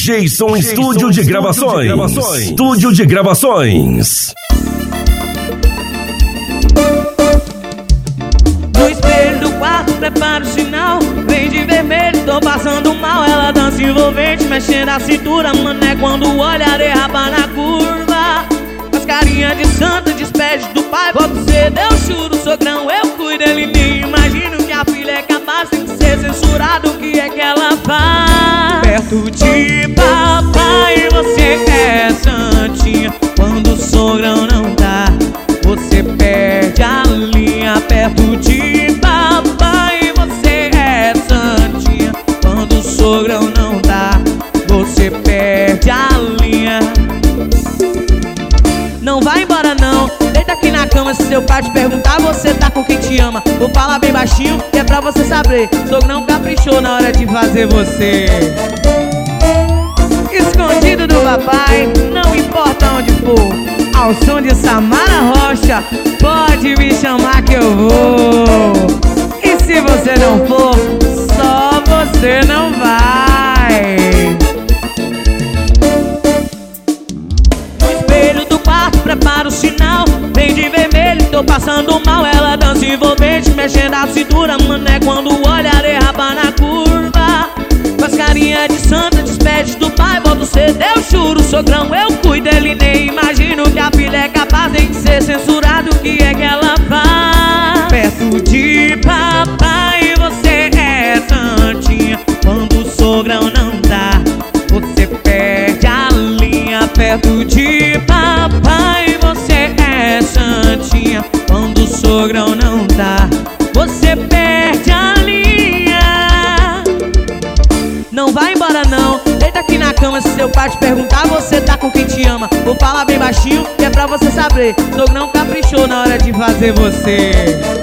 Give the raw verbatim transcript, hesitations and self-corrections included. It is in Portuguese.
Jason Estúdio de Gravações. Estúdio de Gravações. No espelho do quarto, prepara o sinal. Vem de vermelho, tô passando mal. Ela dança envolvente, mexendo a cintura. Mané, quando olha, derrapa na curva. As carinhas de santo, despede do pai. Volta cedo, eu churo, sogrão, eu cuido. Ele nem imagino que a filha é capaz de ser censurado. O que é que ela faz? Perto de papai, você é santinha. Quando o sogrão não dá, você perde a linha. Perto de papai, você é santinha. Quando o sogrão não dá, você perde a linha. Não vai embora não, deita aqui na cama. Se seu pai te perguntar, você tá com quem te ama. Vou falar bem baixinho, que é pra você saber. Sogrão caprichou na hora de fazer você. Escondido do papai, não importa onde for. Ao som de Samara Rocha, pode me chamar que eu vou. E se você não for, só você não vai. No espelho do quarto, prepara o sinal. Vem de vermelho, tô passando mal. Ela dança envolvente, mexendo a cintura. Mané, quando olha, derrapa na curva. Com as carinhas de santa, despede do pai. Volta cedo, eu juro, sogrão, eu cuido. Ele nem imagino que a filha é capaz de ser censurado. O que é que ela faz? Perto de papai, você é santinha. Quando o sogrão não dá, você perde a linha. Perto de papai, você é santinha. Quando o sogrão não dá, você perde a linha. Não vai embora não, deita aqui na cama. Se seu pai te perguntar, você tá com quem te ama. Vou falar bem baixinho, que é pra você saber. Sogrão caprichou na hora de fazer você.